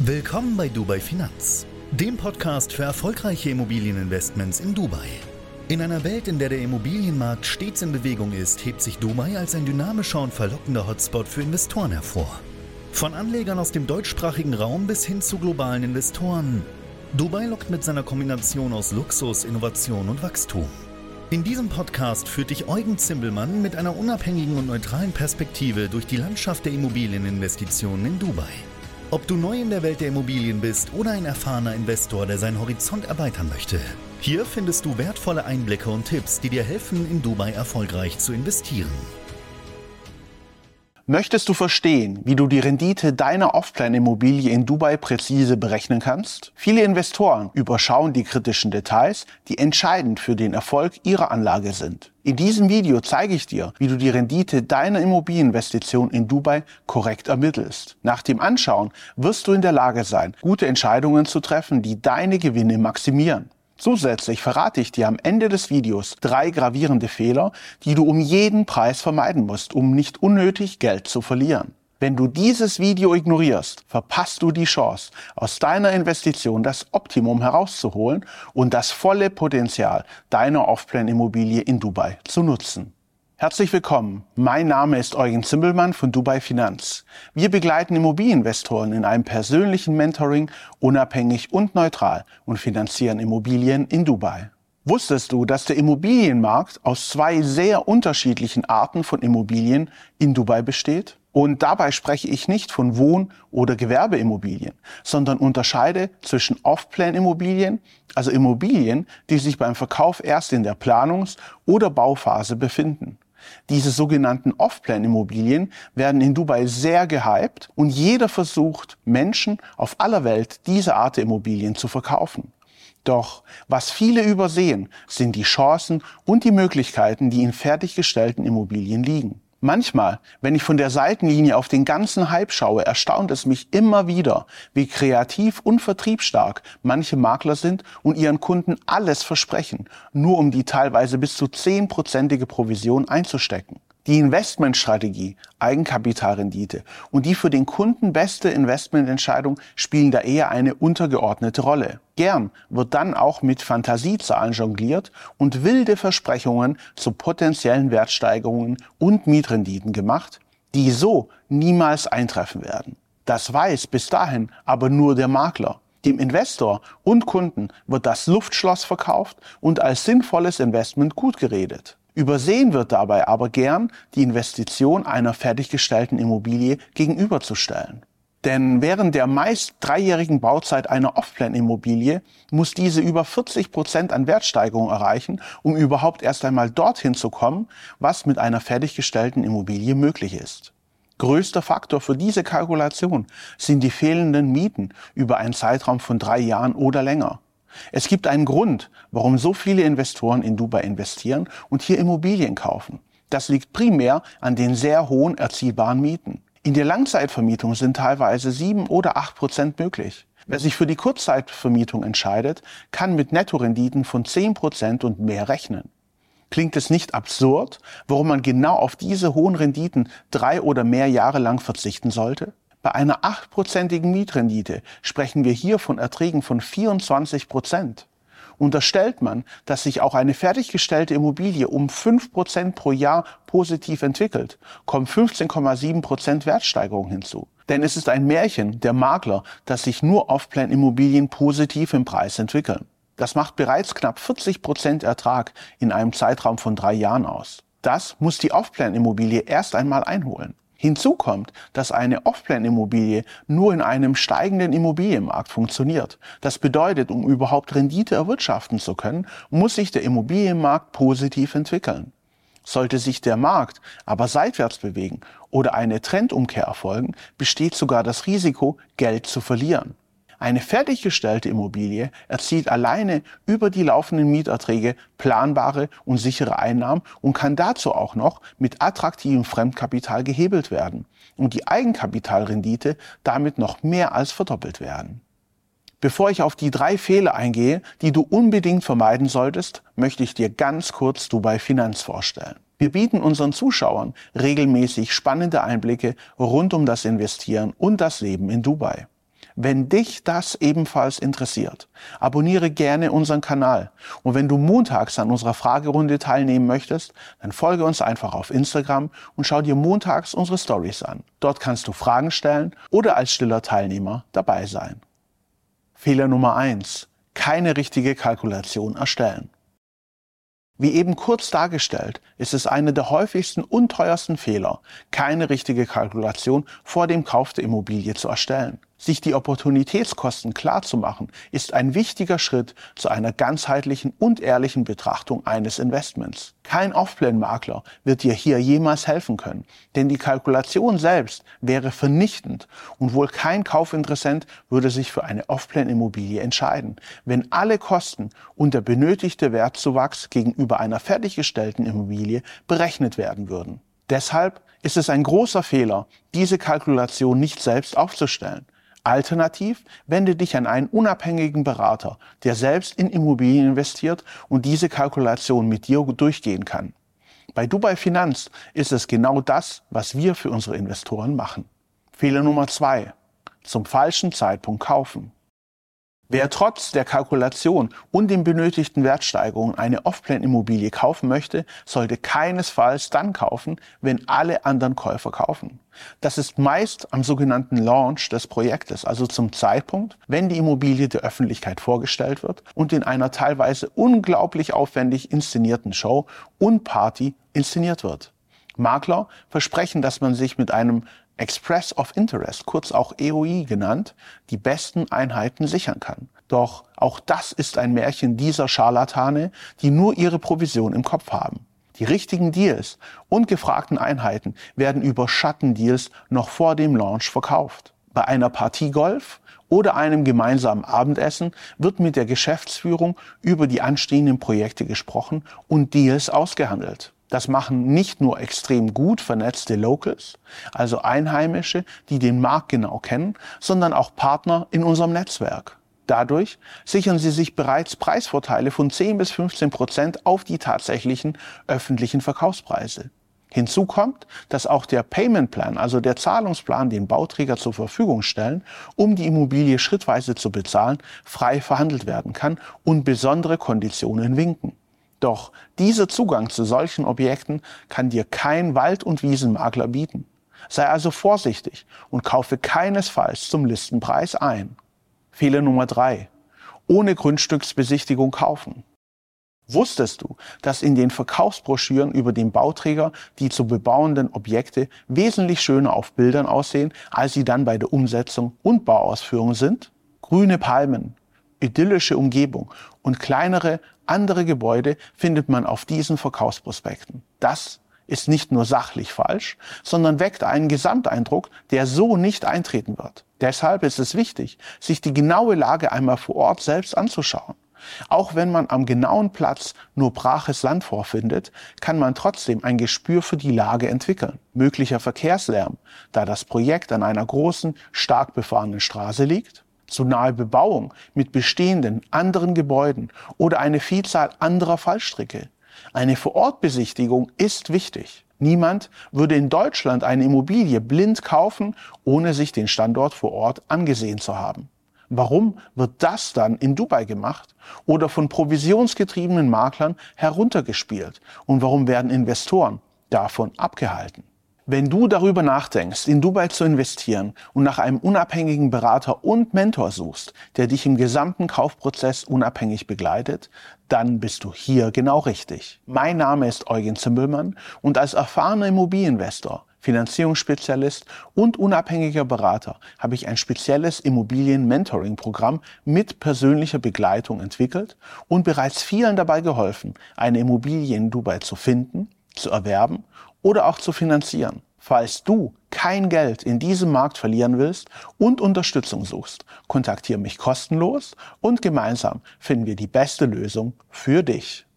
Willkommen bei Dubai Finanz, dem Podcast für erfolgreiche Immobilieninvestments in Dubai. In einer Welt, in der der Immobilienmarkt stets in Bewegung ist, hebt sich Dubai als ein dynamischer und verlockender Hotspot für Investoren hervor. Von Anlegern aus dem deutschsprachigen Raum bis hin zu globalen Investoren. Dubai lockt mit seiner Kombination aus Luxus, Innovation und Wachstum. In diesem Podcast führt dich Eugen Zimbelmann mit einer unabhängigen und neutralen Perspektive durch die Landschaft der Immobilieninvestitionen in Dubai. Ob du neu in der Welt der Immobilien bist oder ein erfahrener Investor, der seinen Horizont erweitern möchte. Hier findest du wertvolle Einblicke und Tipps, die dir helfen, in Dubai erfolgreich zu investieren. Möchtest du verstehen, wie du die Rendite deiner Off-Plan-Immobilie in Dubai präzise berechnen kannst? Viele Investoren überschauen die kritischen Details, die entscheidend für den Erfolg ihrer Anlage sind. In diesem Video zeige ich dir, wie du die Rendite deiner Immobilieninvestition in Dubai korrekt ermittelst. Nach dem Anschauen wirst du in der Lage sein, gute Entscheidungen zu treffen, die deine Gewinne maximieren. Zusätzlich verrate ich dir am Ende des Videos 3 gravierende Fehler, die du um jeden Preis vermeiden musst, um nicht unnötig Geld zu verlieren. Wenn du dieses Video ignorierst, verpasst du die Chance, aus deiner Investition das Optimum herauszuholen und das volle Potenzial deiner Off-Plan-Immobilie in Dubai zu nutzen. Herzlich willkommen, mein Name ist Eugen Zimbelmann von Dubai Finanz. Wir begleiten Immobilieninvestoren in einem persönlichen Mentoring, unabhängig und neutral und finanzieren Immobilien in Dubai. Wusstest du, dass der Immobilienmarkt aus 2 sehr unterschiedlichen Arten von Immobilien in Dubai besteht? Und dabei spreche ich nicht von Wohn- oder Gewerbeimmobilien, sondern unterscheide zwischen Off-Plan-Immobilien, also Immobilien, die sich beim Verkauf erst in der Planungs- oder Bauphase befinden. Diese sogenannten Off-Plan-Immobilien werden in Dubai sehr gehypt und jeder versucht, Menschen auf aller Welt diese Art der Immobilien zu verkaufen. Doch was viele übersehen, sind die Chancen und die Möglichkeiten, die in fertiggestellten Immobilien liegen. Manchmal, wenn ich von der Seitenlinie auf den ganzen Hype schaue, erstaunt es mich immer wieder, wie kreativ und vertriebsstark manche Makler sind und ihren Kunden alles versprechen, nur um die teilweise bis zu 10%ige Provision einzustecken. Die Investmentstrategie, Eigenkapitalrendite und die für den Kunden beste Investmententscheidung spielen da eher eine untergeordnete Rolle. Gern wird dann auch mit Fantasiezahlen jongliert und wilde Versprechungen zu potenziellen Wertsteigerungen und Mietrenditen gemacht, die so niemals eintreffen werden. Das weiß bis dahin aber nur der Makler. Dem Investor und Kunden wird das Luftschloss verkauft und als sinnvolles Investment gutgeredet. Übersehen wird dabei aber gern, die Investition einer fertiggestellten Immobilie gegenüberzustellen. Denn während der meist 3-jährigen Bauzeit einer Off-Plan-Immobilie muss diese über 40% an Wertsteigerung erreichen, um überhaupt erst einmal dorthin zu kommen, was mit einer fertiggestellten Immobilie möglich ist. Größter Faktor für diese Kalkulation sind die fehlenden Mieten über einen Zeitraum von 3 Jahren oder länger. Es gibt einen Grund, warum so viele Investoren in Dubai investieren und hier Immobilien kaufen. Das liegt primär an den sehr hohen erzielbaren Mieten. In der Langzeitvermietung sind teilweise 7 oder 8% möglich. Wer sich für die Kurzzeitvermietung entscheidet, kann mit Nettorenditen von 10% und mehr rechnen. Klingt es nicht absurd, warum man genau auf diese hohen Renditen 3 oder mehr Jahre lang verzichten sollte? Bei einer 8%igen Mietrendite sprechen wir hier von Erträgen von 24%. Unterstellt man, dass sich auch eine fertiggestellte Immobilie um 5% pro Jahr positiv entwickelt, kommen 15,7% Wertsteigerung hinzu. Denn es ist ein Märchen der Makler, dass sich nur Off-Plan-Immobilien positiv im Preis entwickeln. Das macht bereits knapp 40% Ertrag in einem Zeitraum von 3 Jahren aus. Das muss die Off-Plan-Immobilie erst einmal einholen. Hinzu kommt, dass eine Off-Plan-Immobilie nur in einem steigenden Immobilienmarkt funktioniert. Das bedeutet, um überhaupt Rendite erwirtschaften zu können, muss sich der Immobilienmarkt positiv entwickeln. Sollte sich der Markt aber seitwärts bewegen oder eine Trendumkehr erfolgen, besteht sogar das Risiko, Geld zu verlieren. Eine fertiggestellte Immobilie erzielt alleine über die laufenden Mieterträge planbare und sichere Einnahmen und kann dazu auch noch mit attraktivem Fremdkapital gehebelt werden und die Eigenkapitalrendite damit noch mehr als verdoppelt werden. Bevor ich auf die 3 Fehler eingehe, die du unbedingt vermeiden solltest, möchte ich dir ganz kurz Dubai Finanz vorstellen. Wir bieten unseren Zuschauern regelmäßig spannende Einblicke rund um das Investieren und das Leben in Dubai. Wenn dich das ebenfalls interessiert, abonniere gerne unseren Kanal. Und wenn du montags an unserer Fragerunde teilnehmen möchtest, dann folge uns einfach auf Instagram und schau dir montags unsere Stories an. Dort kannst du Fragen stellen oder als stiller Teilnehmer dabei sein. Fehler Nummer 1. Keine richtige Kalkulation erstellen. Wie eben kurz dargestellt, ist es einer der häufigsten und teuersten Fehler, keine richtige Kalkulation vor dem Kauf der Immobilie zu erstellen. Sich die Opportunitätskosten klarzumachen, ist ein wichtiger Schritt zu einer ganzheitlichen und ehrlichen Betrachtung eines Investments. Kein Off-Plan-Makler wird dir hier jemals helfen können, denn die Kalkulation selbst wäre vernichtend und wohl kein Kaufinteressent würde sich für eine Off-Plan-Immobilie entscheiden, wenn alle Kosten und der benötigte Wertzuwachs gegenüber einer fertiggestellten Immobilie berechnet werden würden. Deshalb ist es ein großer Fehler, diese Kalkulation nicht selbst aufzustellen. Alternativ wende dich an einen unabhängigen Berater, der selbst in Immobilien investiert und diese Kalkulation mit dir durchgehen kann. Bei Dubai Finanz ist es genau das, was wir für unsere Investoren machen. Fehler Nummer 2. Zum falschen Zeitpunkt kaufen. Wer trotz der Kalkulation und den benötigten Wertsteigerungen eine Off-Plan-Immobilie kaufen möchte, sollte keinesfalls dann kaufen, wenn alle anderen Käufer kaufen. Das ist meist am sogenannten Launch des Projektes, also zum Zeitpunkt, wenn die Immobilie der Öffentlichkeit vorgestellt wird und in einer teilweise unglaublich aufwendig inszenierten Show und Party inszeniert wird. Makler versprechen, dass man sich mit einem Express of Interest, kurz auch EOI genannt, die besten Einheiten sichern kann. Doch auch das ist ein Märchen dieser Scharlatane, die nur ihre Provision im Kopf haben. Die richtigen Deals und gefragten Einheiten werden über Schattendeals noch vor dem Launch verkauft. Bei einer Partie Golf oder einem gemeinsamen Abendessen wird mit der Geschäftsführung über die anstehenden Projekte gesprochen und Deals ausgehandelt. Das machen nicht nur extrem gut vernetzte Locals, also Einheimische, die den Markt genau kennen, sondern auch Partner in unserem Netzwerk. Dadurch sichern sie sich bereits Preisvorteile von 10-15% auf die tatsächlichen öffentlichen Verkaufspreise. Hinzu kommt, dass auch der Payment Plan, also der Zahlungsplan, den Bauträger zur Verfügung stellen, um die Immobilie schrittweise zu bezahlen, frei verhandelt werden kann und besondere Konditionen winken. Doch dieser Zugang zu solchen Objekten kann dir kein Wald- und Wiesenmakler bieten. Sei also vorsichtig und kaufe keinesfalls zum Listenpreis ein. Fehler Nummer 3. Ohne Grundstücksbesichtigung kaufen. Wusstest du, dass in den Verkaufsbroschüren über den Bauträger die zu bebauenden Objekte wesentlich schöner auf Bildern aussehen, als sie dann bei der Umsetzung und Bauausführung sind? Grüne Palmen, idyllische Umgebung und kleinere andere Gebäude findet man auf diesen Verkaufsprospekten. Das ist nicht nur sachlich falsch, sondern weckt einen Gesamteindruck, der so nicht eintreten wird. Deshalb ist es wichtig, sich die genaue Lage einmal vor Ort selbst anzuschauen. Auch wenn man am genauen Platz nur braches Land vorfindet, kann man trotzdem ein Gespür für die Lage entwickeln. Möglicher Verkehrslärm, da das Projekt an einer großen, stark befahrenen Straße liegt, zu nahe Bebauung mit bestehenden anderen Gebäuden oder eine Vielzahl anderer Fallstricke. Eine Vorortbesichtigung ist wichtig. Niemand würde in Deutschland eine Immobilie blind kaufen, ohne sich den Standort vor Ort angesehen zu haben. Warum wird das dann in Dubai gemacht oder von provisionsgetriebenen Maklern heruntergespielt? Und warum werden Investoren davon abgehalten? Wenn du darüber nachdenkst, in Dubai zu investieren und nach einem unabhängigen Berater und Mentor suchst, der dich im gesamten Kaufprozess unabhängig begleitet, dann bist du hier genau richtig. Mein Name ist Eugen Zimbelmann und als erfahrener Immobilieninvestor, Finanzierungsspezialist und unabhängiger Berater habe ich ein spezielles Immobilien-Mentoring-Programm mit persönlicher Begleitung entwickelt und bereits vielen dabei geholfen, eine Immobilie in Dubai zu finden, zu erwerben oder auch zu finanzieren. Falls du kein Geld in diesem Markt verlieren willst und Unterstützung suchst, kontaktiere mich kostenlos und gemeinsam finden wir die beste Lösung für dich.